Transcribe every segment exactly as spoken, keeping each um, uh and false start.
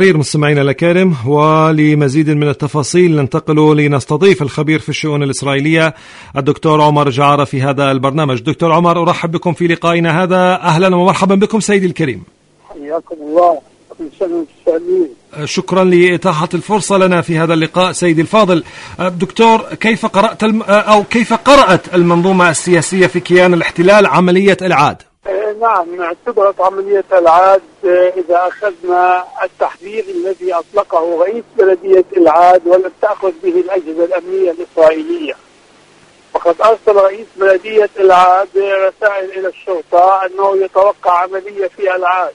التقرير مستمعينا الكرام، ولمزيد من التفاصيل ننتقل لنستضيف الخبير في الشؤون الإسرائيلية الدكتور عمر جعارة في هذا البرنامج. دكتور عمر، أرحب بكم في لقائنا هذا. أهلا ومرحبا بكم سيدي الكريم. حياكم الله. كل سنة وانتم. شكرا لإتاحة الفرصة لنا في هذا اللقاء سيدي الفاضل. دكتور، كيف قرأت الم... أو كيف قرأت المنظومة السياسية في كيان الاحتلال عملية العاد؟ نعم، اعتبرت عملية العاد إذا أخذنا التحذير الذي أطلقه رئيس بلدية العاد ولم تأخذ به الأجهزة الأمنية الإسرائيلية. وقد أرسل رئيس بلدية العاد رسائل إلى الشرطة أنه يتوقع عملية في العاد،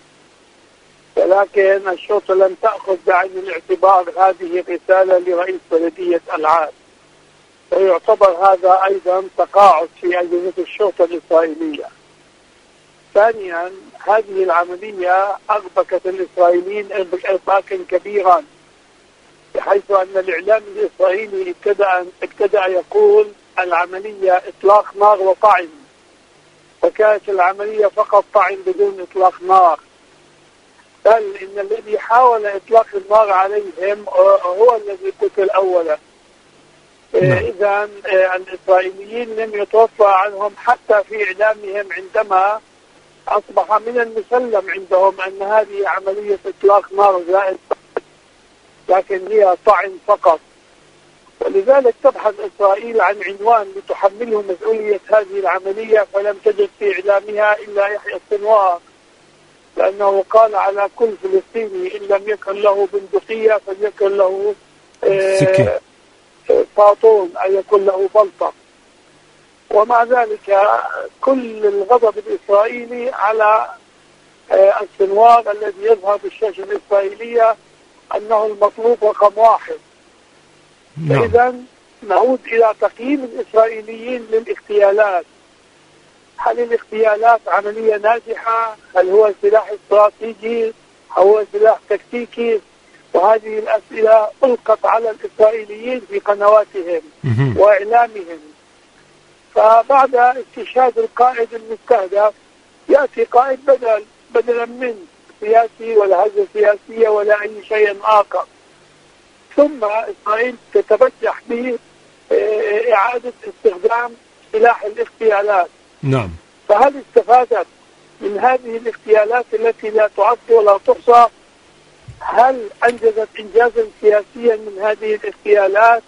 ولكن الشرطة لم تأخذ بعين الاعتبار هذه الرسالة لرئيس بلدية العاد، ويعتبر هذا أيضا تقاعد في أجهزة الشرطة الإسرائيلية. ثانيا، هذه العملية أربكت الإسرائيليين إرباكا كبيرا، بحيث أن الإعلام الإسرائيلي ابتدأ ابتدأ يقول العملية إطلاق نار وطعن، فكانت العملية فقط طعن بدون إطلاق نار، بل إن الذي حاول إطلاق النار عليهم هو الذي قتل أولا. إذن الإسرائيليين لم يتوفى عنهم حتى في إعلامهم، عندما أصبح من المسلم عندهم أن هذه عملية إطلاق نار زائد، لكن هي طعن فقط. ولذلك تبحث إسرائيل عن عنوان لتحمله مسؤولية هذه العملية، فلم تجد في إعلامها إلا يحيى السنوار، لأنه قال على كل فلسطيني إن لم يكن له بندقية فليكن له آه طاطون، أي يكن له بلطة. ومع ذلك كل الغضب الإسرائيلي على آه السنوار الذي يظهر بالشاشة الإسرائيلية أنه المطلوب رقم واحد. إذا نعود إلى تقييم الإسرائيليين للاغتيالات. هل الاغتيالات عملية ناجحة؟ هل هو سلاح استراتيجي؟ هل هو سلاح تكتيكي؟ وهذه الأسئلة ألقت على الإسرائيليين في قنواتهم وإعلامهم. فبعد استشهاد القائد المستهدف يأتي قائد بدل بدلا من سياسي ولا هزة سياسية ولا أي شيء آخر، ثم إسرائيل تتبجح بإعادة استخدام سلاح الاغتيالات. نعم. فهل استفادت من هذه الاغتيالات التي لا تعد ولا تحصى؟ هل أنجزت إنجازا سياسيا من هذه الاغتيالات؟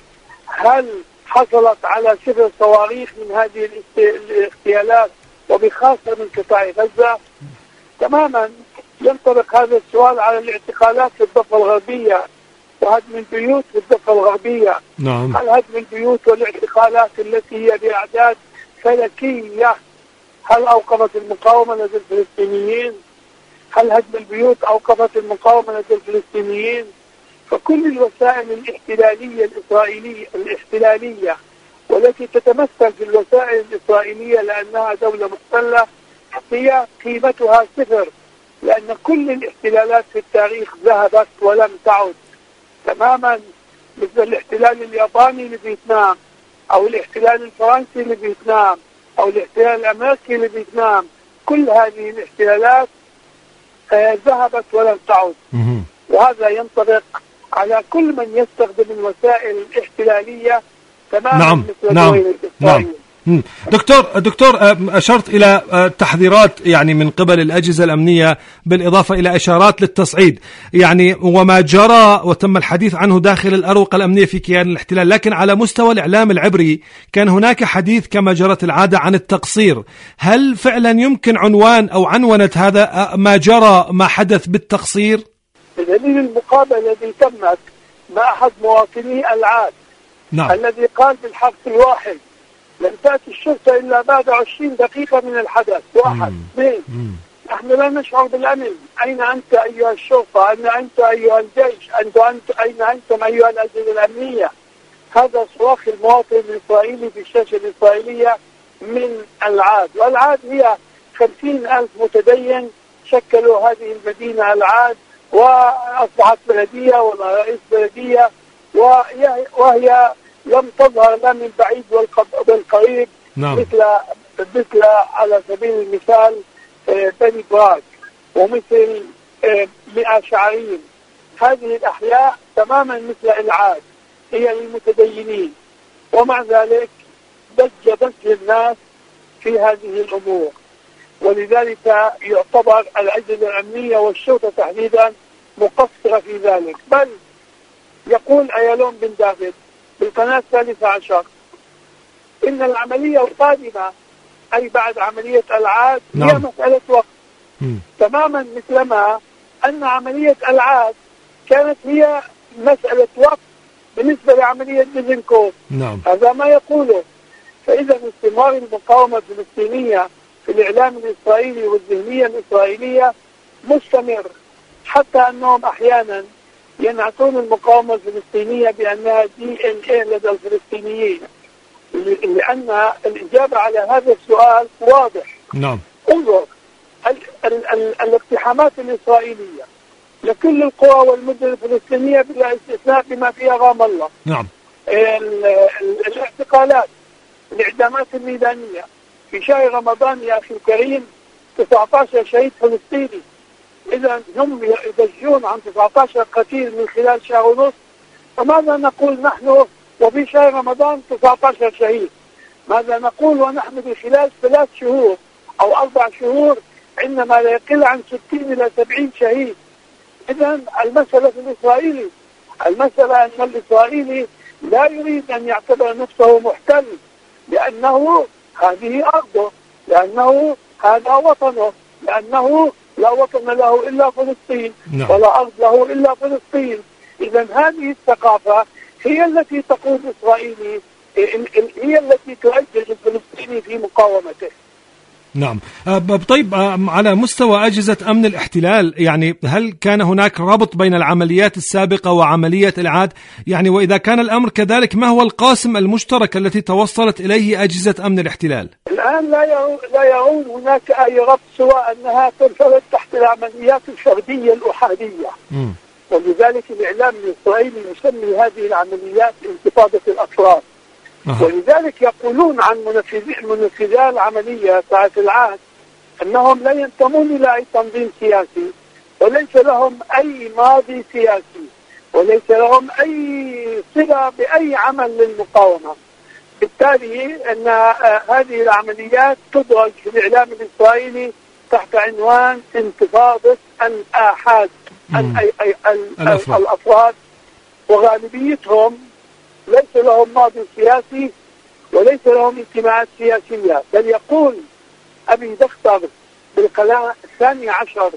هل حصلت على شبه صواريخ من هذه الاغتيالات وبخاصة من قطاع غزة؟ تماما ينطبق هذا السؤال على الاعتقالات في الضفة الغربية وهدم البيوت في الضفة الغربية. نعم. هل هدم البيوت والاعتقالات التي هي بأعداد فلكية هل أوقفت المقاومة لدى الفلسطينيين؟ هل هدم البيوت أوقفت المقاومة لدى الفلسطينيين؟ فكل الوسائل الاحتلالية الإسرائيلية الاحتلالية والتي تتمثل في الوسائل الإسرائيلية لأنها دولة محتلة هي قيمتها صفر، لأن كل الاحتلالات في التاريخ ذهبت ولم تعد، تماما مثل الاحتلال الياباني لفيتنام أو الاحتلال الفرنسي لفيتنام أو الاحتلال الأمريكي لفيتنام. كل هذه الاحتلالات آه ذهبت ولم تعد، وهذا ينطبق على كل من يستخدم الوسائل الاحتلالية تماما. نعم. مثل نعم. نعم. دكتور دكتور أشرت إلى تحذيرات يعني من قبل الأجهزة الأمنية بالإضافة إلى إشارات للتصعيد يعني وما جرى وتم الحديث عنه داخل الأروقة الأمنية في كيان الاحتلال، لكن على مستوى الإعلام العبري كان هناك حديث كما جرت العادة عن التقصير. هل فعلا يمكن عنوان أو عنونة هذا ما جرى ما حدث بالتقصير؟ بدليل المقابلة الذي تمت مع أحد مواطني العاد. نعم. الذي قال بالحرف الواحد لم تأتي الشرطة إلا بعد عشرين دقيقة من الحدث. واحد. اثنين، نحن لا نشعر بالأمن. أين أنت أيها الشرطة؟ أين أنت أيها الجيش؟ أنت أنت أين أنتم أيها الأجهزة الأمنية؟ هذا صراخ المواطن الإسرائيلي في الشاشة الإسرائيلية من العاد. والعاد هي خمسين ألف متدين شكلوا هذه المدينة العاد، وأصبحت بلدية ولا رئيس بلدية، وهي, وهي لم تظهر لا من بعيد والقريب. نعم. مثل مثل على سبيل المثال بني براك ومثل مئة شعرين هذه الأحياء تماما مثل العاد، هي للمتدينين، ومع ذلك ضج ضج الناس في هذه الأمور. ولذلك يعتبر الأجهزة الأمنية والشرطة تحديدا مقصرة في ذلك. بل يقول أيالون بن دافيد بالقناة الثالثة عشر إن العملية القادمة أي بعد عملية العاد هي نعم. مسألة وقت، م. تماما مثلما أن عملية العاد كانت هي مسألة وقت بالنسبة لعملية ديزنكوف. نعم. هذا ما يقوله. فإذا استمرار المقاومة الفلسطينية في الإعلام الإسرائيلي والذهنية الإسرائيلية مستمر، حتى أنهم أحيانا ينعتون المقاومة الفلسطينية بأنها دي إن إيه لدى الفلسطينيين، لأن الإجابة على هذا السؤال واضح. نعم. انظر ال ال ال الاقتحامات الإسرائيلية لكل القرى والمدن الفلسطينية بلا استثناء بما فيها رام الله. نعم. ال ال الاعتقالات، الإعدامات الميدانية في شهر رمضان يا أخي الكريم تسعة عشر شهيد فلسطيني. إذا هم يضجون عن تسعة عشر قتيل من خلال شهر ونصف، فماذا نقول نحن وفي شهر رمضان تسعة عشر شهيد؟ ماذا نقول ونحن بخلال ثلاث شهور أو أربع شهور عندما لا يقل عن ستين إلى سبعين شهيد؟ إذا المسألة في الإسرائيلي، المسألة أن الإسرائيلي لا يريد أن يعتبر نفسه محتل، لأنه هذه أرضه، لأنه هذا وطنه، لأنه لا وطن له إلا فلسطين. نعم. ولا أرض له إلا فلسطين. إذا هذه الثقافة هي التي تقود إسرائيلي، هي التي تؤجج الفلسطيني في مقاومته. نعم. طيب على مستوى أجهزة أمن الاحتلال، يعني هل كان هناك ربط بين العمليات السابقة وعملية العاد؟ يعني وإذا كان الأمر كذلك ما هو القاسم المشترك التي توصلت إليه أجهزة أمن الاحتلال؟ الآن لا يرون لا يرون هناك أي ربط سوى أنها تنفرد تحت العمليات الفردية الأحادية. م. ولذلك الإعلام الإسرائيلي يسمي هذه العمليات انتفاضة الأفراد. أه. ولذلك يقولون عن منفذي العملية ساعة العاد أنهم لا ينتمون إلى أي تنظيم سياسي، وليس لهم أي ماضي سياسي، وليس لهم أي صلة بأي عمل للمقاومة. بالتالي أن هذه العمليات تدرج في الإعلام الإسرائيلي تحت عنوان انتفاضة الآحاد، الأفراد، وغالبيتهم ليس لهم ماضي سياسي وليس لهم انتماءات سياسية. بل يقول أبي دختر بالقناة الثانية عشر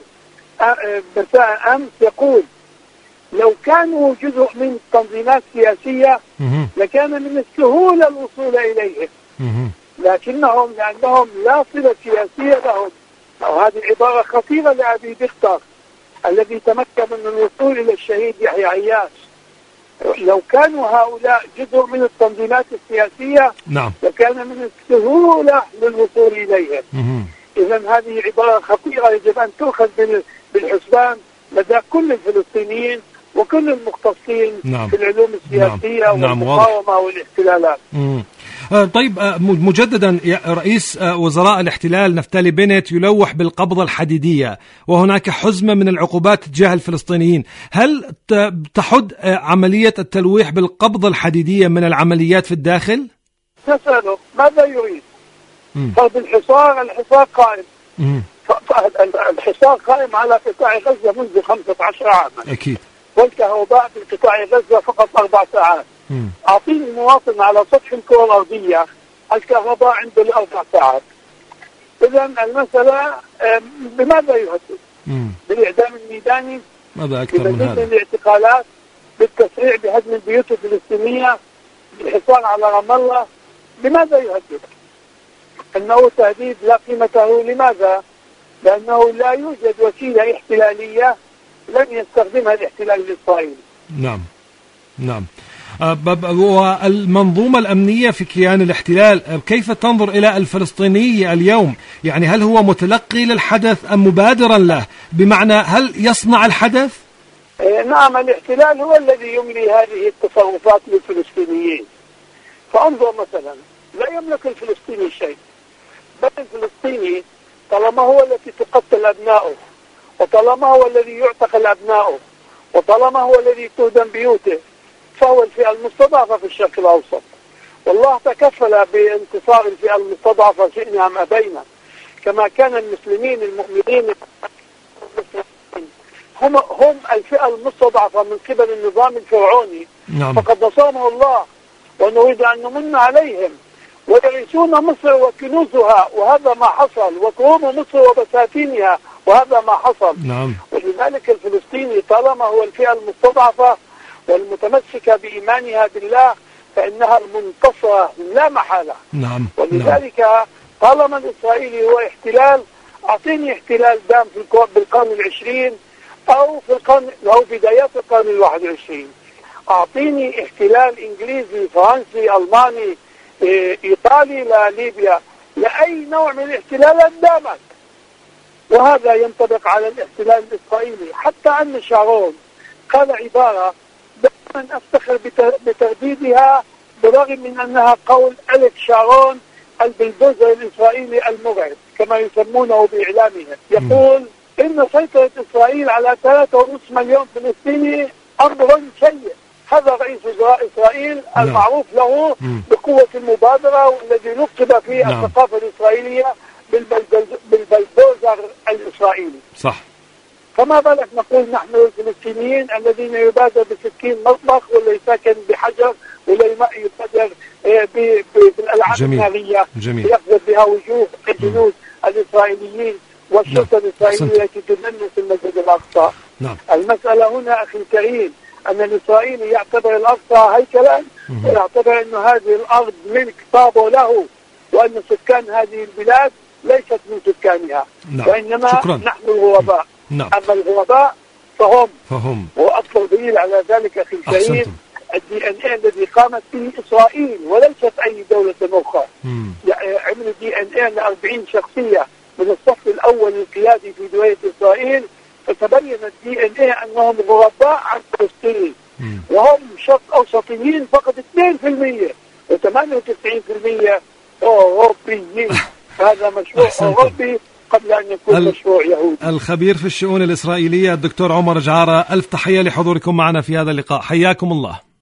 مساء أمس، يقول لو كانوا جزء من تنظيمات سياسية لكان من السهولة الوصول إليهم، لكنهم لأنهم لا صلة سياسية لهم. وهذه عبارة خطيرة لأبي دختر الذي تمكن من الوصول إلى الشهيد يحيى عياش. لو كانوا هؤلاء جزء من التنظيمات السياسية نعم. لكان من السهولة للوصول إليهم. إذن هذه عبارة خطيرة يجب أن تؤخذ بالحسبان لدى كل الفلسطينيين وكل المختصين نعم. في العلوم السياسية نعم. والمقاومة نعم. والاحتلالات. مم. طيب مجددا رئيس وزراء الاحتلال نفتالي بنت يلوح بالقبضة الحديدية وهناك حزمة من العقوبات تجاه الفلسطينيين، هل تحد عملية التلويح بالقبضة الحديدية من العمليات في الداخل؟ نسأله ماذا يريد؟ فرض الحصار الحصار قائم. مم. الحصار قائم على قطاع غزة منذ خمسة عشر عاما أكيد، والكهرباء في قطاع غزة فقط أربع ساعات. مم. أعطيني مواطن على سطح الكرة الأرضية الكهرباء عنده لأربع ساعات. إذن المسألة بماذا يهدد؟ بالإعدام الميداني، ماذا أكثر من هذا؟ بالاعتقالات، بالتسريع بهدم البيوت الفلسطينية، بالحصار على رام الله. بماذا يهدد؟ أنه تهديد لا قيمة له. لماذا؟ لأنه لا يوجد وسيلة احتلالية لن يستخدمها الاحتلال الإسرائيلي. نعم نعم. والمنظومة الأمنية في كيان الاحتلال كيف تنظر إلى الفلسطيني اليوم؟ يعني هل هو متلقي للحدث أم مبادرا له؟ بمعنى هل يصنع الحدث؟ نعم، الاحتلال هو الذي يملي هذه التصرفات للفلسطينيين. فانظر مثلا، لا يملك الفلسطيني شيء، بل الفلسطيني طالما هو الذي تقتل أبنائه، وطالما هو الذي يعتقل أبنائه، وطالما هو الذي تهدم بيوته فهو الفئة المستضعفة في الشرق الأوسط، والله تكفل بانتصار الفئة المستضعفة شئنا أم أبينا، كما كان المسلمين المؤمنين هم هم الفئة المستضعفة من قبل النظام الفرعوني. نعم. فقد نصرهم الله ونريد أن نمن عليهم ويرثون مصر وكنوزها، وهذا ما حصل، وكروم مصر وبساتينها، وهذا ما حصل. نعم. ولذلك الفلسطيني طالما هو الفئة المستضعفة والمتمسكة بإيمانها بالله فإنها المنتصرة لا محالة. نعم. ولذلك نعم. طالما الإسرائيلي هو احتلال، أعطيني احتلال دام في بالقرن العشرين أو في القرن أو بدايات القرن الواحد والعشرين، أعطيني احتلال إنجليزي فرنسي ألماني إيطالي لليبيا، لأي نوع من الاحتلالات دامت، وهذا ينطبق على الاحتلال الإسرائيلي. حتى أن شارون قال عبارة دائما أفتخر بترديدها برغم من أنها قول أليك شارون البلدوزر الإسرائيلي المرعب كما يسمونه بإعلامهم، يقول إن سيطرة إسرائيل على ثلاثة ونصف مليون فلسطيني أمر سيء. هذا رئيس وزراء إسرائيل المعروف له بقوة المبادرة والذي لقب في الثقافة الإسرائيلية بالبلدوزر الإسرائيلي. صح. فما بالك نقول نحن الفلسطينيين الذين يبادر بسكين مطبخ ولا يساكن بحجر ولا يبادر بالألعاب النارية يقذف بها وجوه الجنود الإسرائيليين والشرطة الإسرائيلية التي تدنس المسجد الأقصى. نعم. المسألة هنا أخي الكريم أن الإسرائيلي يعتبر الأقصى هيكلا ويعتبر أن هذه الأرض ملك طابو له، وأن سكان هذه البلاد ليست من سكانها. نعم. وإنما شكرا. نحن الغرباء. نعم. أما الغرباء فهم فهم وأكثر دليل على ذلك أخي الكريم الدي ان ايه الذي قامت به إسرائيل وليست أي دولة أخرى. يعني عملوا دي ان ايه لأربعين شخصية من الصف الأول القيادي في دولة إسرائيل، فتبين الدي ان ايه أنهم غرباء عن فلسطين، وهم شرق أوسطيين فقط اثنين بالمئة وثمانية وتسعين بالمئة أوروبيين. هذا مشروع أوروبي قبل أن يكون ال... مشروع يهودي. الخبير في الشؤون الإسرائيلية الدكتور عمر جعارة، ألف تحية لحضوركم معنا في هذا اللقاء، حياكم الله.